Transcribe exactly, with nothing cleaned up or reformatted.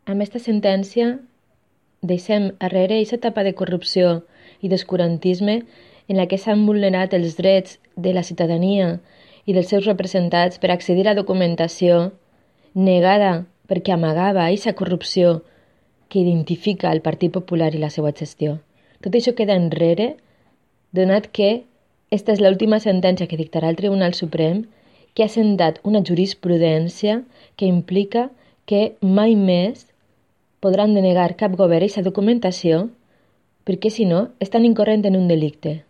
Amb aquesta sentència deixem arrere aquesta etapa de corrupció i d'oscurantisme en la que s'han vulnerat els drets de la ciutadania i dels seus representats per accedir a documentació negada perquè amagava aquesta corrupció que identifica el Partit Popular i la seva gestió. Tot això queda enrere, donat que aquesta és l'última sentència que dictarà el Tribunal Suprem, que ha sentat una jurisprudència que implica que mai més podran denegar cap govern aquesta documentació perquè, si no, estan incorrent en un delicte.